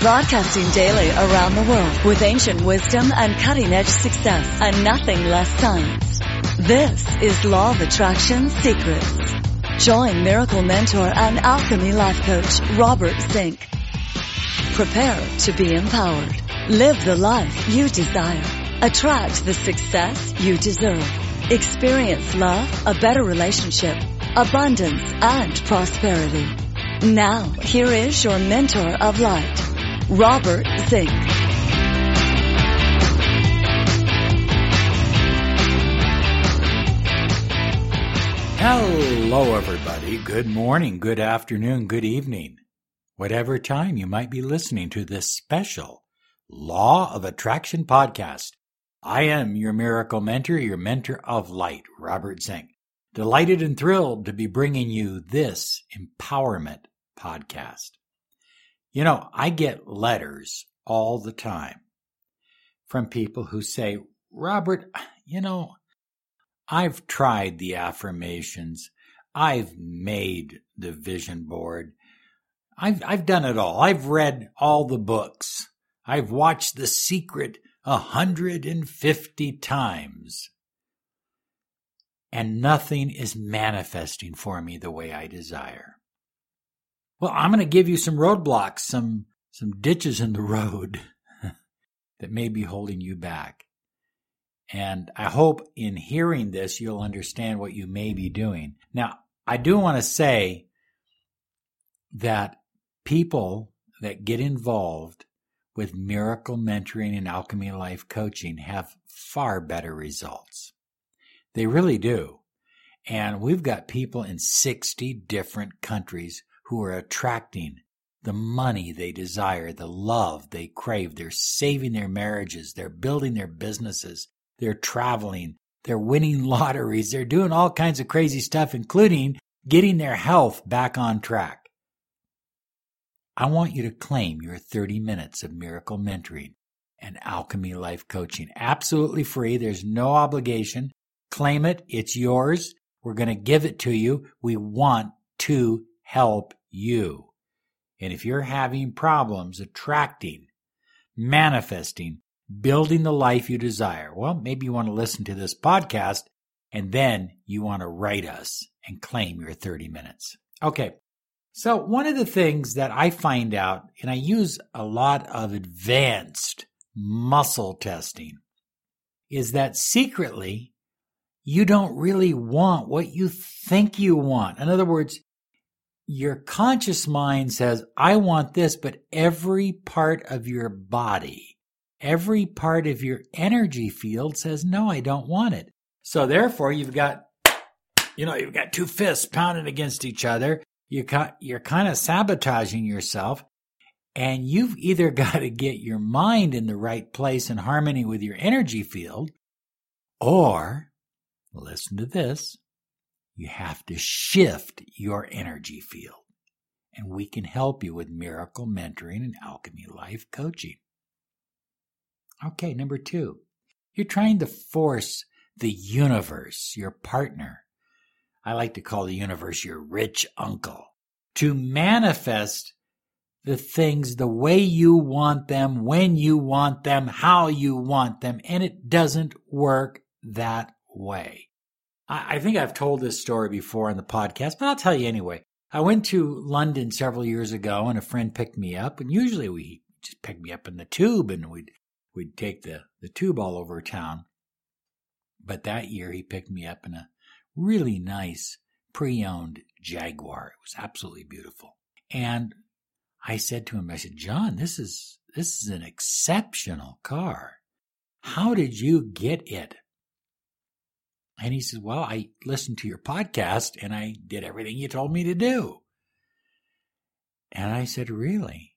Broadcasting daily around the world with ancient wisdom and cutting-edge success and nothing less science. This is Law of Attraction Secrets. Join miracle mentor and alchemy life coach Robert Zink. Prepare to be empowered. Live the life you desire. Attract the success you deserve. Experience love, a better relationship, abundance, and prosperity. Now, here is your mentor of light, Robert Zink. Hello, everybody. Good morning, good afternoon, good evening. Whatever time you might be listening to this special Law of Attraction podcast. I am your miracle mentor, your mentor of light, Robert Zink. Delighted and thrilled to be bringing you this empowerment podcast. You know, I get letters all the time from people who say, Robert, I've tried the affirmations. I've made the vision board. I've done it all. I've read all the books. I've watched The Secret 150 times. And nothing is manifesting for me the way I desire. Well, I'm going to give you some roadblocks, some ditches in the road that may be holding you back. And I hope in hearing this, you'll understand what you may be doing. Now, I do want to say that people that get involved with miracle mentoring and alchemy life coaching have far better results. They really do. And we've got people in 60 different countries who are attracting the money they desire, the love they crave. They're saving their marriages. They're building their businesses. They're traveling. They're winning lotteries. They're doing all kinds of crazy stuff, including getting their health back on track. I want you to claim your 30 minutes of miracle mentoring and alchemy life coaching. Absolutely free. There's no obligation. Claim it. It's yours. We're going to give it to you. We want to help you. And if you're having problems attracting, manifesting, building the life you desire, well, maybe you want to listen to this podcast and then you want to write us and claim your 30 minutes. Okay. So one of the things that I find out, and I use a lot of advanced muscle testing, is that secretly you don't really want what you think you want. In other words, your conscious mind says, I want this, but every part of your body, every part of your energy field says, no, I don't want it. So therefore, you've got two fists pounding against each other. You're kind of sabotaging yourself, and you've either got to get your mind in the right place in harmony with your energy field, or, listen to this, you have to shift your energy field. And we can help you with miracle mentoring and alchemy life coaching. Okay, number 2, you're trying to force the universe, your partner, I like to call the universe your rich uncle, to manifest the things the way you want them, when you want them, how you want them, and it doesn't work that way. I think I've told this story before on the podcast, but I'll tell you anyway. I went to London several years ago, and a friend picked me up, and usually we just pick me up in the tube, and we'd take the tube all over town. But that year, he picked me up in a really nice pre-owned Jaguar. It was absolutely beautiful. And I said to him, John, this is an exceptional car. How did you get it? And he said, well, I listened to your podcast and I did everything you told me to do. And I said, really?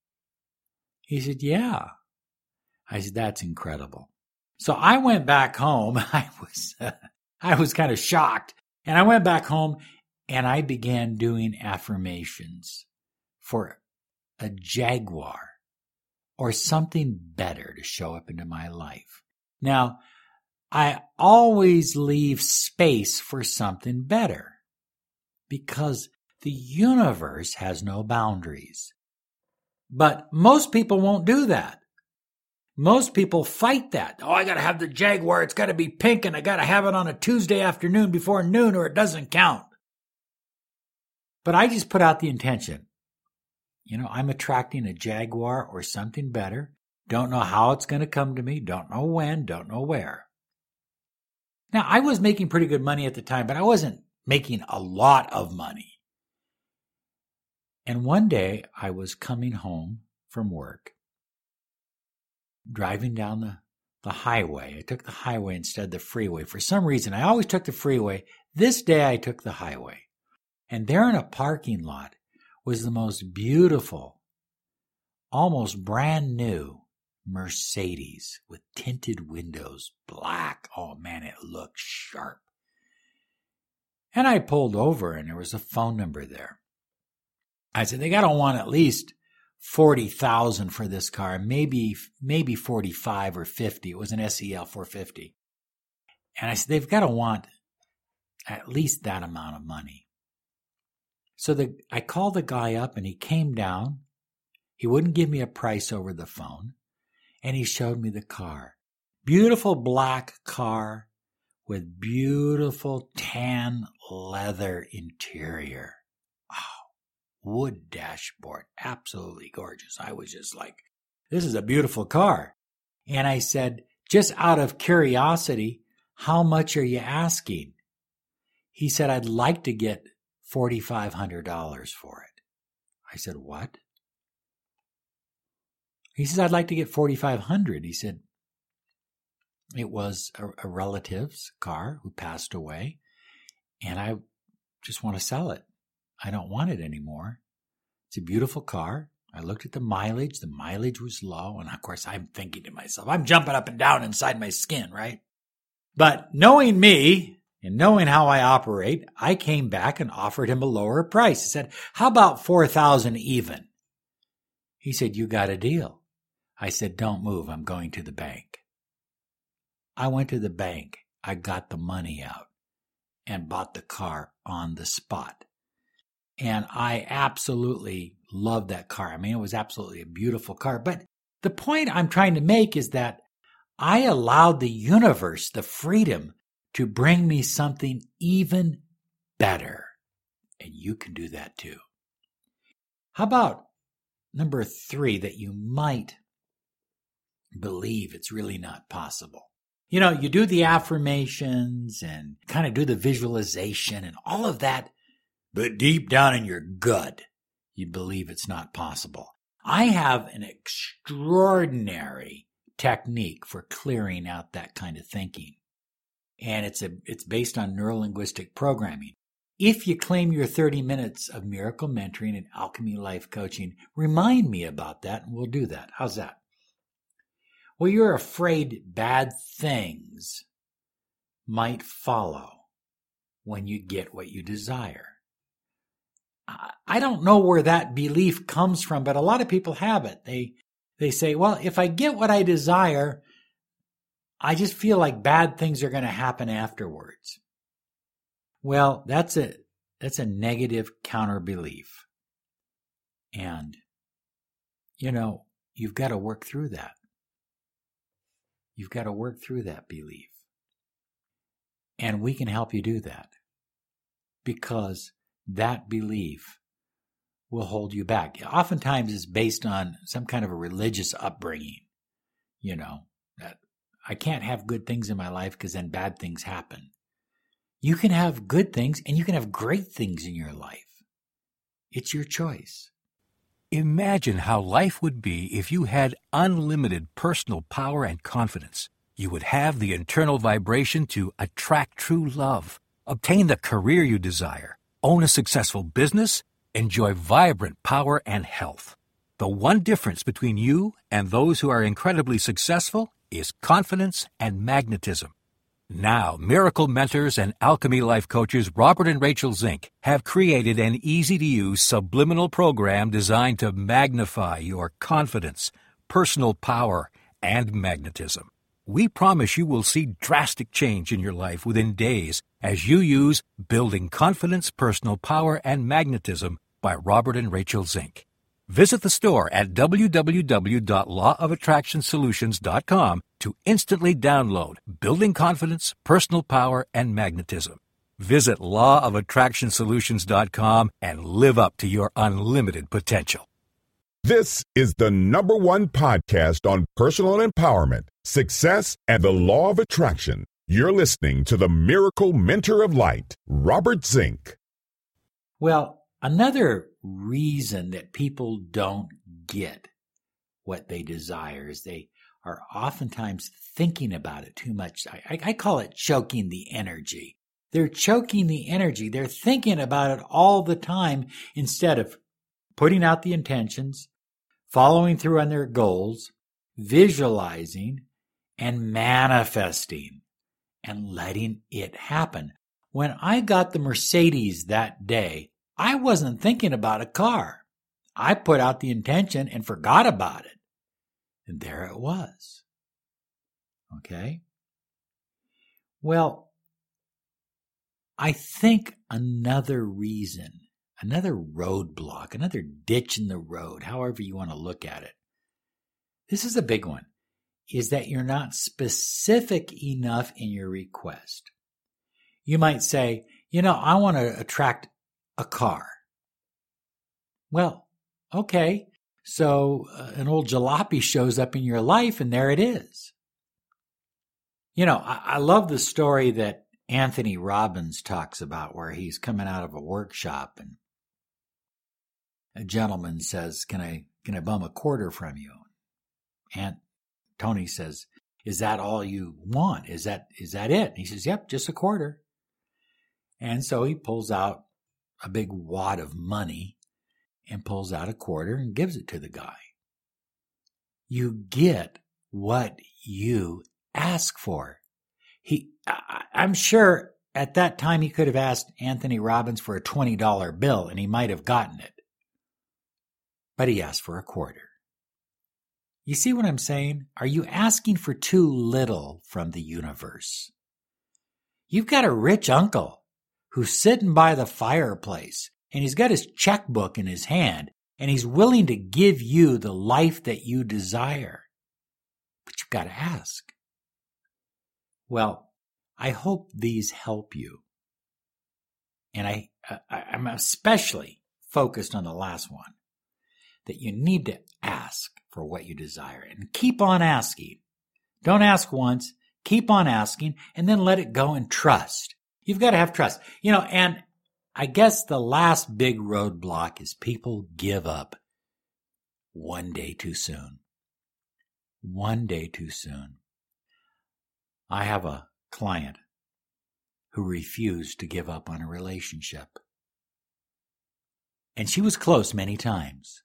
He said, yeah. I said, that's incredible. So I went back home. I was kind of shocked. And I went back home and I began doing affirmations for a Jaguar or something better to show up into my life. Now, I always leave space for something better because the universe has no boundaries. But most people won't do that. Most people fight that. Oh, I got to have the Jaguar. It's got to be pink, and I got to have it on a Tuesday afternoon before noon or it doesn't count. But I just put out the intention. I'm attracting a Jaguar or something better. Don't know how it's going to come to me. Don't know when. Don't know where. Now, I was making pretty good money at the time, but I wasn't making a lot of money. And one day I was coming home from work, driving down the highway. I took the highway instead of the freeway. For some reason, I always took the freeway. This day I took the highway. And there in a parking lot was the most beautiful, almost brand new Mercedes with tinted windows, black. Oh man, it looked sharp. And I pulled over and there was a phone number there. I said, they got to want at least $40,000 for this car, maybe 45 or 50. It was an SEL 450. And I said, they've got to want at least that amount of money. So I called the guy up and he came down. He wouldn't give me a price over the phone. And he showed me the car. Beautiful black car with beautiful tan leather interior. Oh, wood dashboard. Absolutely gorgeous. I was just like, this is a beautiful car. And I said, just out of curiosity, how much are you asking? He said, I'd like to get $4,500 for it. I said, what? He says, I'd like to get $4,500. He said, it was a relative's car who passed away, and I just want to sell it. I don't want it anymore. It's a beautiful car. I looked at the mileage. The mileage was low, and of course, I'm thinking to myself, I'm jumping up and down inside my skin, right? But knowing me and knowing how I operate, I came back and offered him a lower price. I said, how about $4,000 even? He said, you got a deal. I said, don't move. I'm going to the bank. I went to the bank. I got the money out and bought the car on the spot. And I absolutely loved that car. I mean, it was absolutely a beautiful car. But the point I'm trying to make is that I allowed the universe the freedom to bring me something even better. And you can do that too. How about number 3, that you might believe it's really not possible? You do the affirmations and kind of do the visualization and all of that, but deep down in your gut, you believe it's not possible. I have an extraordinary technique for clearing out that kind of thinking. And it's based on neurolinguistic programming. If you claim your 30 minutes of miracle mentoring and alchemy life coaching, remind me about that and we'll do that. How's that? Well, you're afraid bad things might follow when you get what you desire. I don't know where that belief comes from, but a lot of people have it. They say, well, if I get what I desire, I just feel like bad things are going to happen afterwards. Well, that's a negative counter belief. And, you've got to work through that. You've got to work through that belief. And we can help you do that because that belief will hold you back. Oftentimes it's based on some kind of a religious upbringing, that I can't have good things in my life because then bad things happen. You can have good things and you can have great things in your life. It's your choice. Imagine how life would be if you had unlimited personal power and confidence. You would have the internal vibration to attract true love, obtain the career you desire, own a successful business, enjoy vibrant power and health. The one difference between you and those who are incredibly successful is confidence and magnetism. Now, miracle mentors and alchemy life coaches Robert and Rachel Zink have created an easy-to-use subliminal program designed to magnify your confidence, personal power, and magnetism. We promise you will see drastic change in your life within days as you use Building Confidence, Personal Power, and Magnetism by Robert and Rachel Zink. Visit the store at www.lawofattractionsolutions.com to instantly download Building Confidence, Personal Power, and Magnetism. Visit lawofattractionsolutions.com and live up to your unlimited potential. This is the #1 podcast on personal empowerment, success, and the law of attraction. You're listening to the Miracle Mentor of Light, Robert Zink. Well, another reason that people don't get what they desire is they are oftentimes thinking about it too much. I call it choking the energy. They're choking the energy. They're thinking about it all the time instead of putting out the intentions, following through on their goals, visualizing, and manifesting, and letting it happen. When I got the Mercedes that day, I wasn't thinking about a car. I put out the intention and forgot about it. And there it was. Okay? Well, I think another reason, another roadblock, another ditch in the road, however you want to look at it, this is a big one, is that you're not specific enough in your request. You might say, I want to attract a car. Well, okay, so an old jalopy shows up in your life and there it is. I love the story that Anthony Robbins talks about where he's coming out of a workshop and a gentleman says, can I bum a quarter from you? And Tony says, is that all you want? Is that it? And he says, yep, just a quarter. And so he pulls out a big wad of money and pulls out a quarter and gives it to the guy. You get what you ask for. I'm sure at that time he could have asked Anthony Robbins for a $20 bill and he might have gotten it. But he asked for a quarter. You see what I'm saying? Are you asking for too little from the universe? You've got a rich uncle who's sitting by the fireplace, and he's got his checkbook in his hand, and he's willing to give you the life that you desire. But you've got to ask. Well, I hope these help you. And I'm especially focused on the last one, that you need to ask for what you desire and keep on asking. Don't ask once, keep on asking, and then let it go and trust. You've got to have trust. And I guess the last big roadblock is people give up one day too soon. One day too soon. I have a client who refused to give up on a relationship. And she was close many times.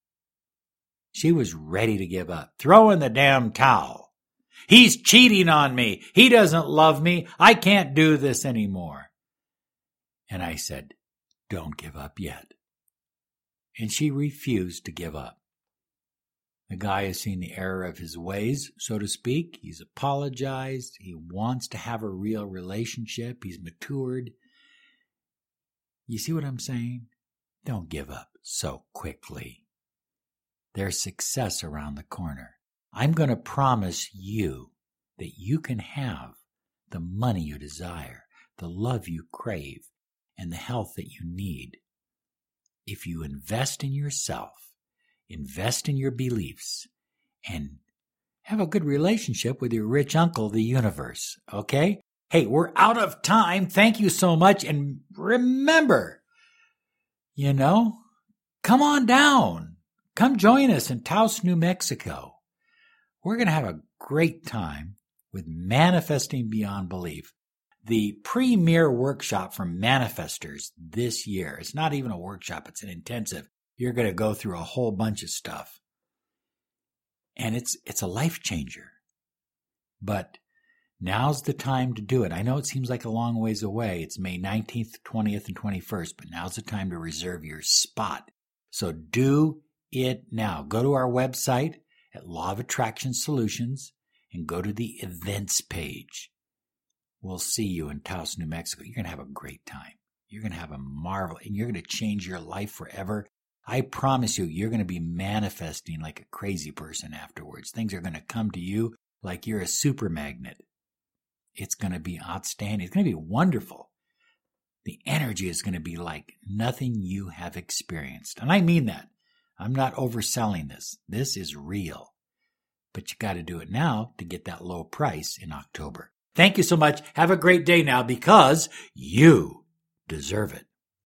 She was ready to give up. Throw in the damn towel. He's cheating on me. He doesn't love me. I can't do this anymore. And I said, don't give up yet. And she refused to give up. The guy has seen the error of his ways, so to speak. He's apologized. He wants to have a real relationship. He's matured. You see what I'm saying? Don't give up so quickly. There's success around the corner. I'm going to promise you that you can have the money you desire, the love you crave, and the health that you need if you invest in yourself, invest in your beliefs, and have a good relationship with your rich uncle, the universe, okay? Hey, we're out of time. Thank you so much. And remember, come on down. Come join us in Taos, New Mexico. We're going to have a great time with Manifesting Beyond Belief, the premier workshop for manifestors this year. It's not even a workshop, it's an intensive. You're going to go through a whole bunch of stuff. And it's a life changer. But now's the time to do it. I know it seems like a long ways away. It's May 19th, 20th, and 21st, but now's the time to reserve your spot. So do it now. Go to our website at Law of Attraction Solutions and go to the events page. We'll see you in Taos, New Mexico. You're going to have a great time. You're going to have a marvel, and you're going to change your life forever. I promise you, you're going to be manifesting like a crazy person afterwards. Things are going to come to you like you're a super magnet. It's going to be outstanding. It's going to be wonderful. The energy is going to be like nothing you have experienced. And I mean that. I'm not overselling this. This is real. But you got to do it now to get that low price in October. Thank you so much. Have a great day now because you deserve it.